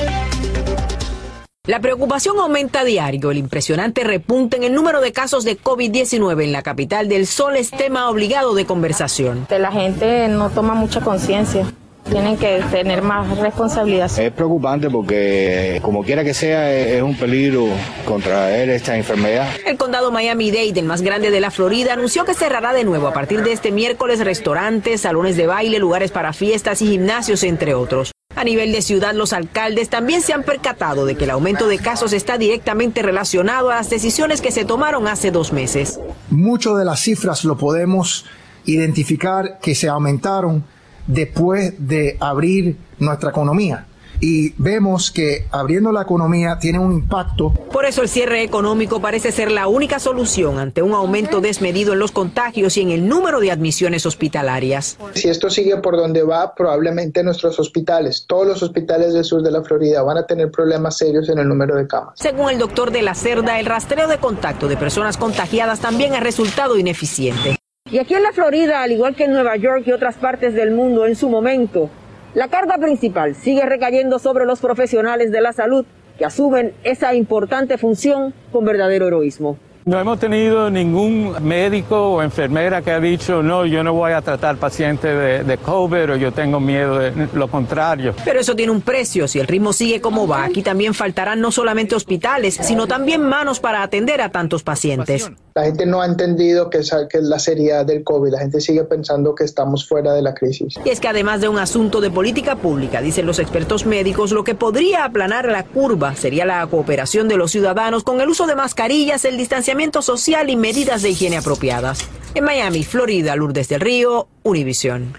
La preocupación aumenta a diario. El impresionante repunte en el número de casos de COVID diecinueve en la capital del Sol es tema obligado de conversación. La gente no toma mucha conciencia. Tienen que tener más responsabilidad. Es preocupante porque, como quiera que sea, es un peligro contraer esta enfermedad. El condado Miami-Dade, el más grande de la Florida, anunció que cerrará de nuevo a partir de este miércoles restaurantes, salones de baile, lugares para fiestas y gimnasios, entre otros. A nivel de ciudad, los alcaldes también se han percatado de que el aumento de casos está directamente relacionado a las decisiones que se tomaron hace dos meses. Mucho de las cifras lo podemos identificar que se aumentaron después de abrir nuestra economía. Y vemos que abriendo la economía tiene un impacto. Por eso el cierre económico parece ser la única solución ante un aumento desmedido en los contagios y en el número de admisiones hospitalarias. Si esto sigue por donde va, probablemente nuestros hospitales, todos los hospitales del sur de la Florida, van a tener problemas serios en el número de camas. Según el doctor de la Cerda, el rastreo de contacto de personas contagiadas también ha resultado ineficiente. Y aquí en la Florida, al igual que en Nueva York y otras partes del mundo en su momento, la carga principal sigue recayendo sobre los profesionales de la salud que asumen esa importante función con verdadero heroísmo. No hemos tenido ningún médico o enfermera que ha dicho, no, yo no voy a tratar pacientes de, de COVID o yo tengo miedo de lo contrario. Pero eso tiene un precio. Si el ritmo sigue como va, aquí también faltarán no solamente hospitales, sino también manos para atender a tantos pacientes. La gente no ha entendido que es, que es la seriedad del COVID. La gente sigue pensando que estamos fuera de la crisis. Y es que además de un asunto de política pública, dicen los expertos médicos, lo que podría aplanar la curva sería la cooperación de los ciudadanos con el uso de mascarillas, el distanciamiento social y medidas de higiene apropiadas. En Miami, Florida, Lourdes del Río, Univisión.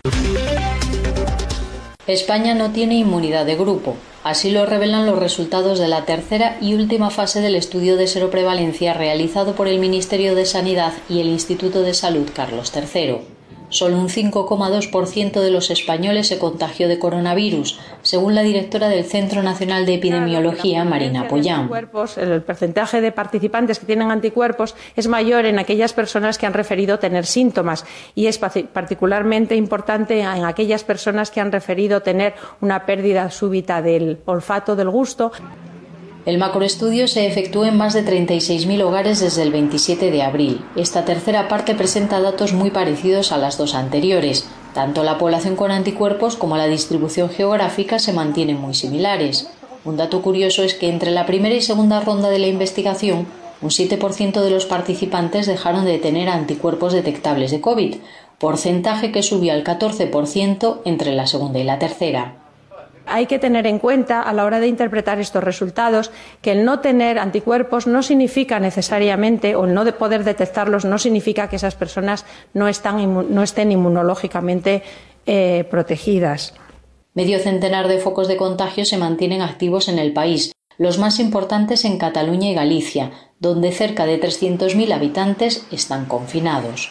España no tiene inmunidad de grupo. Así lo revelan los resultados de la tercera y última fase del estudio de seroprevalencia realizado por el Ministerio de Sanidad y el Instituto de Salud Carlos tercero. Solo un cinco coma dos por ciento de los españoles se contagió de coronavirus, según la directora del Centro Nacional de Epidemiología, Marina Pollán. El porcentaje de participantes que tienen anticuerpos es mayor en aquellas personas que han referido tener síntomas y es particularmente importante en aquellas personas que han referido tener una pérdida súbita del olfato, del gusto. El macroestudio se efectuó en más de treinta y seis mil hogares desde el veintisiete de abril. Esta tercera parte presenta datos muy parecidos a las dos anteriores. Tanto la población con anticuerpos como la distribución geográfica se mantienen muy similares. Un dato curioso es que entre la primera y segunda ronda de la investigación, un siete por ciento de los participantes dejaron de tener anticuerpos detectables de COVID, porcentaje que subió al catorce por ciento entre la segunda y la tercera. Hay que tener en cuenta a la hora de interpretar estos resultados que el no tener anticuerpos no significa necesariamente, o el no de poder detectarlos no significa que esas personas no, están, no estén inmunológicamente eh, protegidas. Medio centenar de focos de contagio se mantienen activos en el país, los más importantes en Cataluña y Galicia, donde cerca de trescientos mil habitantes están confinados.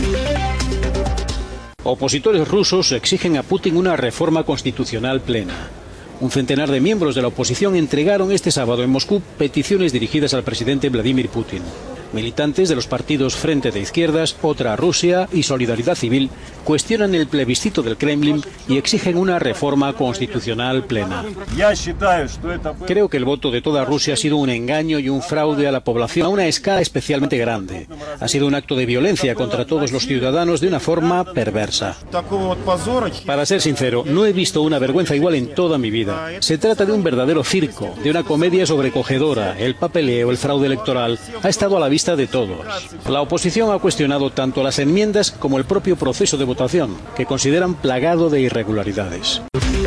Opositores rusos exigen a Putin una reforma constitucional plena. Un centenar de miembros de la oposición entregaron este sábado en Moscú peticiones dirigidas al presidente Vladimir Putin. Militantes de los partidos Frente de Izquierdas, Otra Rusia y Solidaridad Civil cuestionan el plebiscito del Kremlin y exigen una reforma constitucional plena. Creo que el voto de toda Rusia ha sido un engaño y un fraude a la población a una escala especialmente grande. Ha sido un acto de violencia contra todos los ciudadanos de una forma perversa. Para ser sincero, no he visto una vergüenza igual en toda mi vida. Se trata de un verdadero circo, de una comedia sobrecogedora. El papeleo, el fraude electoral, ha estado a la vista de todos. La oposición ha cuestionado tanto las enmiendas como el propio proceso de votación, que consideran plagado de irregularidades.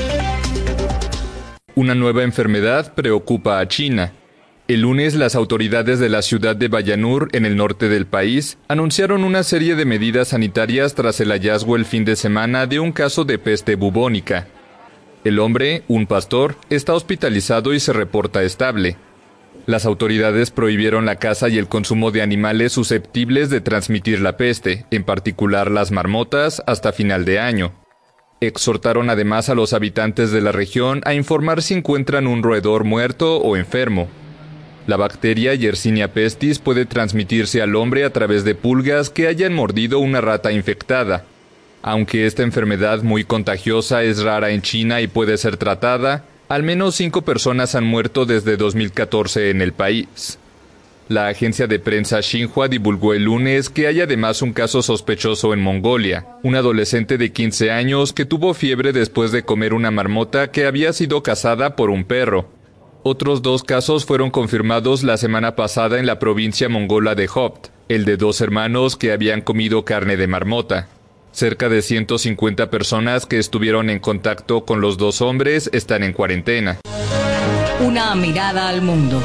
Una nueva enfermedad preocupa a China. El lunes, las autoridades de la ciudad de Bayanur, en el norte del país, anunciaron una serie de medidas sanitarias tras el hallazgo el fin de semana de un caso de peste bubónica. El hombre, un pastor, está hospitalizado y se reporta estable. Las autoridades prohibieron la caza y el consumo de animales susceptibles de transmitir la peste, en particular las marmotas, hasta final de año. Exhortaron además a los habitantes de la región a informar si encuentran un roedor muerto o enfermo. La bacteria Yersinia pestis puede transmitirse al hombre a través de pulgas que hayan mordido una rata infectada. Aunque esta enfermedad muy contagiosa es rara en China y puede ser tratada, al menos cinco personas han muerto desde dos mil catorce en el país. La agencia de prensa Xinhua divulgó el lunes que hay además un caso sospechoso en Mongolia, un adolescente de quince años que tuvo fiebre después de comer una marmota que había sido cazada por un perro. Otros dos casos fueron confirmados la semana pasada en la provincia mongola de Hopt, el de dos hermanos que habían comido carne de marmota. Cerca de ciento cincuenta personas que estuvieron en contacto con los dos hombres están en cuarentena. Una mirada al mundo.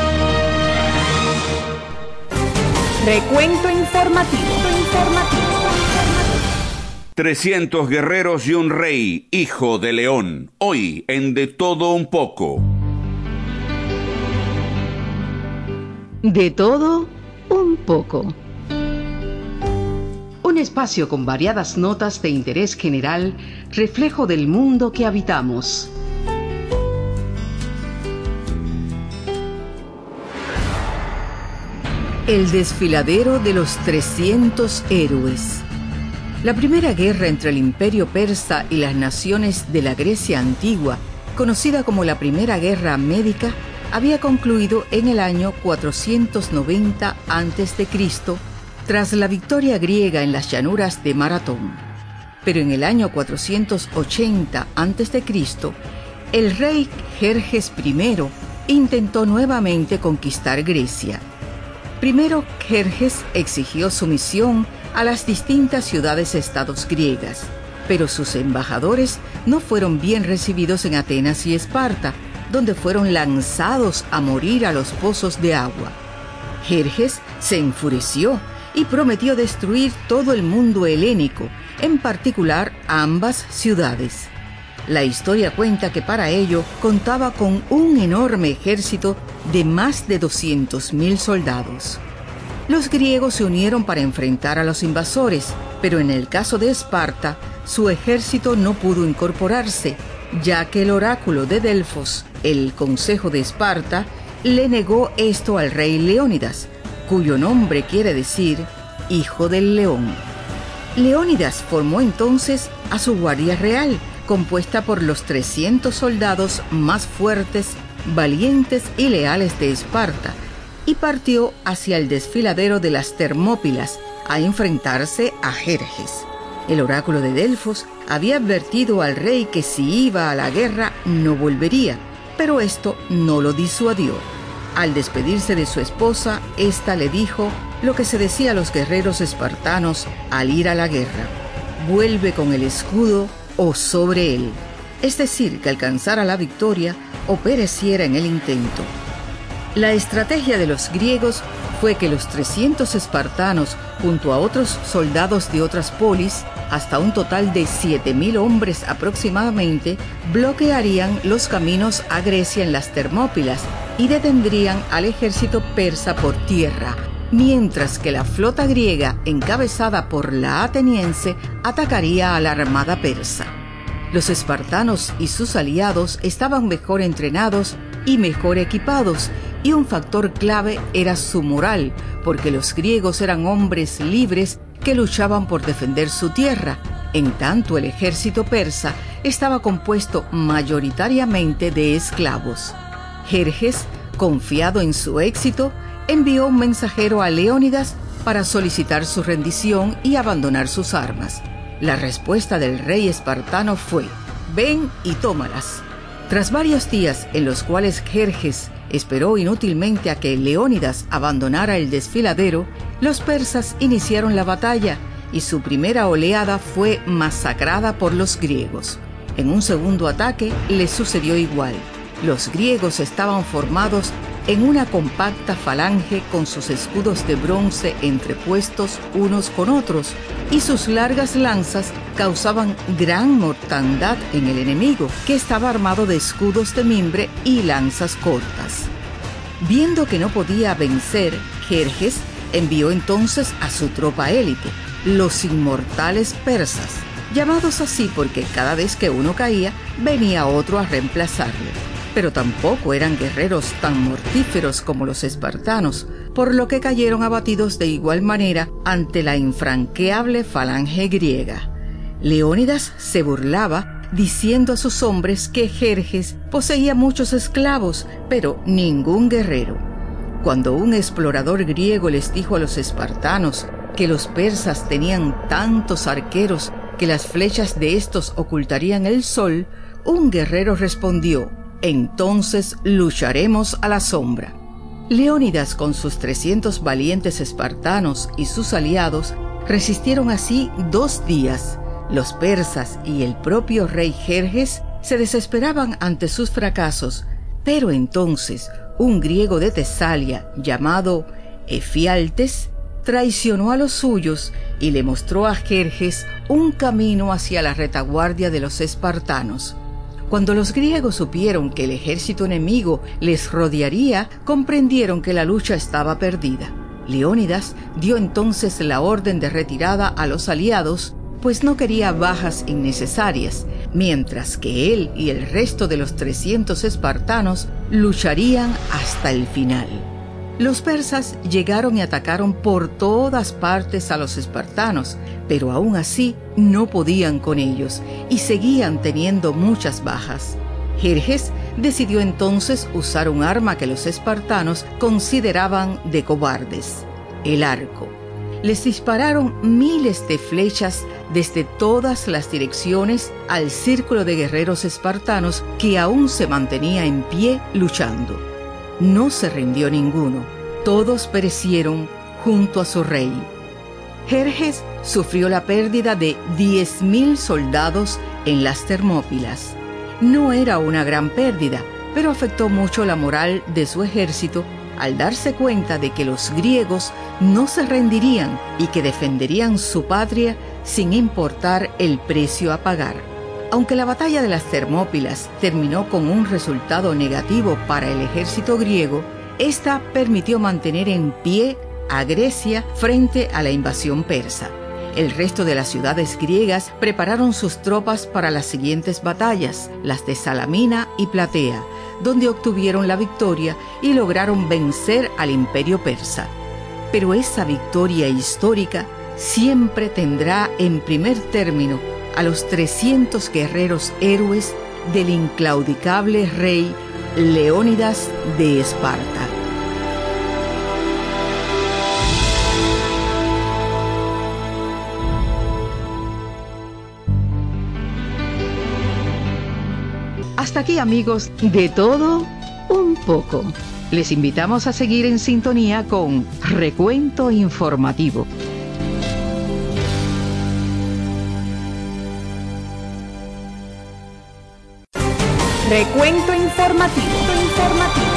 Recuento informativo. trescientos guerreros y un rey, hijo de león. Hoy en De Todo Un Poco. De todo un poco. Un espacio con variadas notas de interés general, reflejo del mundo que habitamos. El desfiladero de los trescientos héroes. La primera guerra entre el Imperio Persa y las naciones de la Grecia antigua, conocida como la Primera Guerra Médica, había concluido en el año cuatrocientos noventa antes de Cristo, tras la victoria griega en las llanuras de Maratón. Pero en el año cuatrocientos ochenta antes de Cristo, el rey Jerjes primero intentó nuevamente conquistar Grecia. Primero, Jerjes exigió sumisión a las distintas ciudades-estados griegas, pero sus embajadores no fueron bien recibidos en Atenas y Esparta, donde fueron lanzados a morir a los pozos de agua. Jerjes se enfureció y prometió destruir todo el mundo helénico, en particular ambas ciudades. La historia cuenta que para ello contaba con un enorme ejército de más de doscientos mil soldados. Los griegos se unieron para enfrentar a los invasores, pero en el caso de Esparta, su ejército no pudo incorporarse, ya que el oráculo de Delfos, el Consejo de Esparta, le negó esto al rey Leónidas, cuyo nombre quiere decir hijo del león. Leónidas formó entonces a su guardia real, compuesta por los trescientos soldados más fuertes, valientes y leales de Esparta, y partió hacia el desfiladero de las Termópilas a enfrentarse a Jerjes. El oráculo de Delfos había advertido al rey que si iba a la guerra no volvería, pero esto no lo disuadió. Al despedirse de su esposa, ésta le dijo lo que se decía a los guerreros espartanos al ir a la guerra: vuelve con el escudo o sobre él, es decir, que alcanzara la victoria o pereciera en el intento. La estrategia de los griegos fue que los trescientos espartanos, junto a otros soldados de otras polis, hasta un total de siete mil hombres aproximadamente, bloquearían los caminos a Grecia en las Termópilas y detendrían al ejército persa por tierra, mientras que la flota griega, encabezada por la ateniense, atacaría a la armada persa. Los espartanos y sus aliados estaban mejor entrenados y mejor equipados, y un factor clave era su moral, porque los griegos eran hombres libres que luchaban por defender su tierra, en tanto el ejército persa estaba compuesto mayoritariamente de esclavos. Jerjes, confiado en su éxito, envió un mensajero a Leónidas para solicitar su rendición y abandonar sus armas. La respuesta del rey espartano fue: ven y tómalas. Tras varios días en los cuales Jerjes esperó inútilmente a que Leónidas abandonara el desfiladero, los persas iniciaron la batalla y su primera oleada fue masacrada por los griegos. En un segundo ataque le sucedió igual. Los griegos estaban formados en una compacta falange con sus escudos de bronce entrepuestos unos con otros, y sus largas lanzas causaban gran mortandad en el enemigo, que estaba armado de escudos de mimbre y lanzas cortas. Viendo que no podía vencer, Jerjes envió entonces a su tropa élite, los inmortales persas, llamados así porque cada vez que uno caía, venía otro a reemplazarlo. Pero tampoco eran guerreros tan mortíferos como los espartanos, por lo que cayeron abatidos de igual manera ante la infranqueable falange griega. Leónidas se burlaba, diciendo a sus hombres que Jerjes poseía muchos esclavos, pero ningún guerrero. Cuando un explorador griego les dijo a los espartanos que los persas tenían tantos arqueros que las flechas de estos ocultarían el sol, un guerrero respondió: entonces lucharemos a la sombra. Leónidas, con sus trescientos valientes espartanos y sus aliados, resistieron así dos días. Los persas y el propio rey Jerjes se desesperaban ante sus fracasos, pero entonces un griego de Tesalia llamado Efialtes traicionó a los suyos y le mostró a Jerjes un camino hacia la retaguardia de los espartanos. Cuando los griegos supieron que el ejército enemigo les rodearía, comprendieron que la lucha estaba perdida. Leónidas dio entonces la orden de retirada a los aliados, pues no quería bajas innecesarias, mientras que él y el resto de los trescientos espartanos lucharían hasta el final. Los persas llegaron y atacaron por todas partes a los espartanos, pero aún así no podían con ellos y seguían teniendo muchas bajas. Jerjes decidió entonces usar un arma que los espartanos consideraban de cobardes: el arco. Les dispararon miles de flechas desde todas las direcciones al círculo de guerreros espartanos que aún se mantenía en pie luchando. No se rindió ninguno. Todos perecieron junto a su rey. Jerjes sufrió la pérdida de diez mil soldados en las Termópilas. No era una gran pérdida, pero afectó mucho la moral de su ejército al darse cuenta de que los griegos no se rendirían y que defenderían su patria sin importar el precio a pagar. Aunque la batalla de las Termópilas terminó con un resultado negativo para el ejército griego, esta permitió mantener en pie a Grecia frente a la invasión persa. El resto de las ciudades griegas prepararon sus tropas para las siguientes batallas, las de Salamina y Platea, donde obtuvieron la victoria y lograron vencer al imperio persa. Pero esa victoria histórica siempre tendrá en primer término a los trescientos guerreros héroes del inclaudicable rey Leónidas de Esparta. Hasta aquí, amigos, de todo un poco. Les invitamos a seguir en sintonía con Recuento Informativo. Recuento informativo. informativo.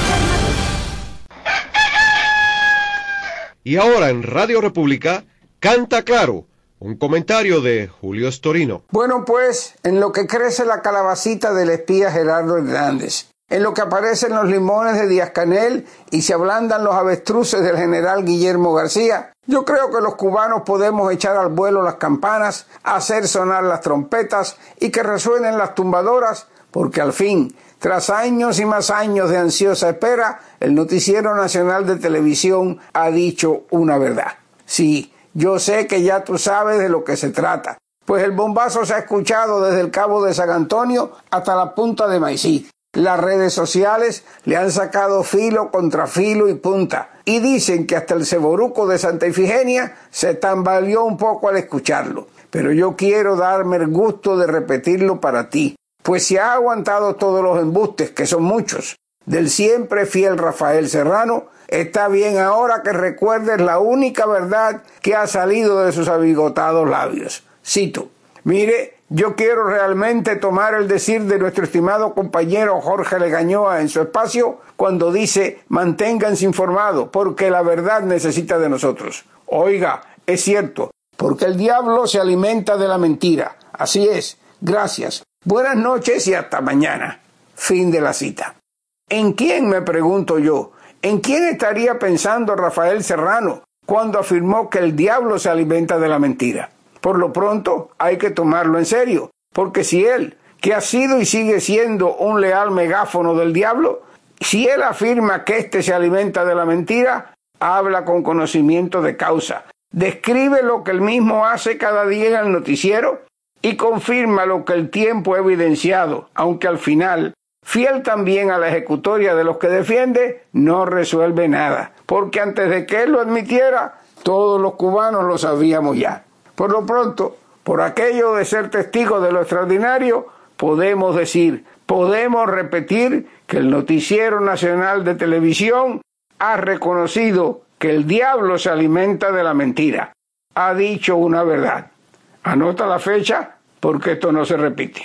Y ahora en Radio República, Canta Claro, un comentario de Julio Storino. Bueno, pues, en lo que crece la calabacita del espía Gerardo Hernández, en lo que aparecen los limones de Díaz-Canel y se ablandan los avestruces del general Guillermo García, yo creo que los cubanos podemos echar al vuelo las campanas, hacer sonar las trompetas y que resuenen las tumbadoras, porque al fin, tras años y más años de ansiosa espera, el Noticiero Nacional de Televisión ha dicho una verdad. Sí, yo sé que ya tú sabes de lo que se trata, pues el bombazo se ha escuchado desde el Cabo de San Antonio hasta la punta de Maicí. Las redes sociales le han sacado filo contra filo y punta, y dicen que hasta el Ceboruco de Santa Ifigenia se tambaleó un poco al escucharlo. Pero yo quiero darme el gusto de repetirlo para ti, pues si ha aguantado todos los embustes, que son muchos, del siempre fiel Rafael Serrano, está bien ahora que recuerdes la única verdad que ha salido de sus abigotados labios. Cito: mire, yo quiero realmente tomar el decir de nuestro estimado compañero Jorge Legañoa en su espacio cuando dice: manténganse informados, porque la verdad necesita de nosotros. Oiga, es cierto, porque el diablo se alimenta de la mentira. Así es. Gracias. Buenas noches y hasta mañana. Fin de la cita. ¿En quién, me pregunto yo, en quién estaría pensando Rafael Serrano cuando afirmó que el diablo se alimenta de la mentira? Por lo pronto, hay que tomarlo en serio, porque si él, que ha sido y sigue siendo un leal megáfono del diablo, si él afirma que éste se alimenta de la mentira, habla con conocimiento de causa, describe lo que él mismo hace cada día en el noticiero y confirma lo que el tiempo ha evidenciado, aunque al final, fiel también a la ejecutoria de los que defiende, no resuelve nada, porque antes de que él lo admitiera, todos los cubanos lo sabíamos ya. Por lo pronto, por aquello de ser testigos de lo extraordinario, podemos decir, podemos repetir que el Noticiero Nacional de Televisión ha reconocido que el diablo se alimenta de la mentira. Ha dicho una verdad. Anota la fecha, porque esto no se repite.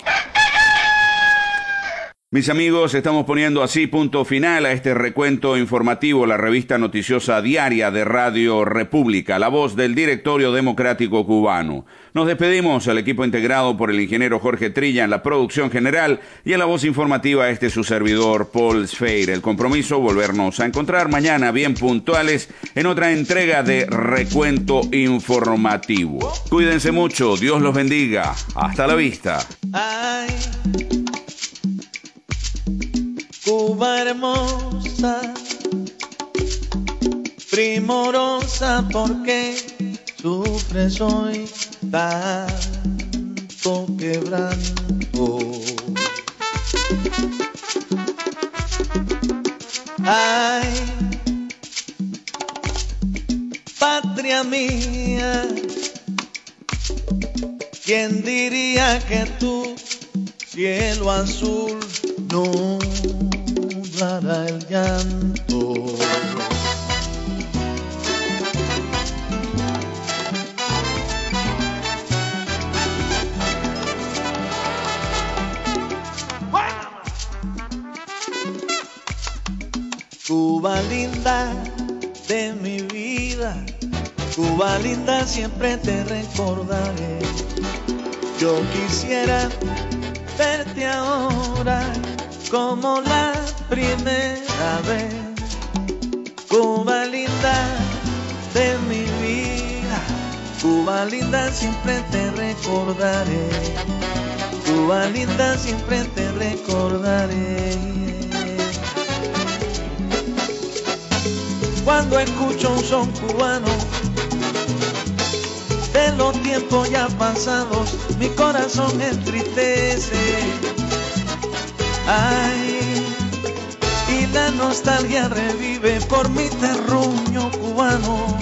Mis amigos, estamos poniendo así punto final a este recuento informativo, la revista noticiosa diaria de Radio República, la voz del Directorio Democrático Cubano. Nos despedimos al equipo integrado por el ingeniero Jorge Trilla en la producción general y en la voz informativa este su servidor Paul Sfeir. El compromiso, volvernos a encontrar mañana bien puntuales en otra entrega de Recuento Informativo. Cuídense mucho, Dios los bendiga. Hasta la vista. Ay. Cuba hermosa, primorosa, porque sufres hoy tanto quebranto. Ay, patria mía, ¿quién diría que tu cielo azul no nublará el llanto? Cuba linda de mi vida, Cuba linda, siempre te recordaré. Yo quisiera verte ahora como la primera vez. Cuba linda de mi vida, Cuba linda, siempre te recordaré. Cuba linda, siempre te recordaré. Cuando escucho un son cubano de los tiempos ya pasados, mi corazón entristece. Ay, y la nostalgia revive por mi terruño cubano,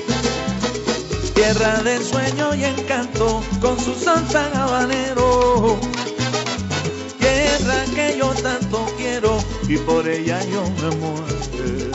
tierra de sueño y encanto con su son tan habanero. Quiero tierra que yo tanto quiero y por ella yo me muero.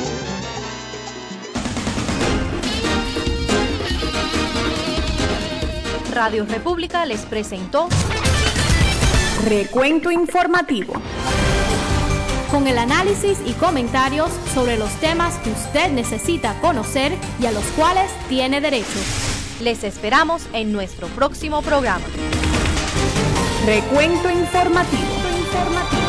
Radio República les presentó Recuento Informativo, con el análisis y comentarios sobre los temas que usted necesita conocer y a los cuales tiene derecho. Les esperamos en nuestro próximo programa. Recuento Informativo. Informativo.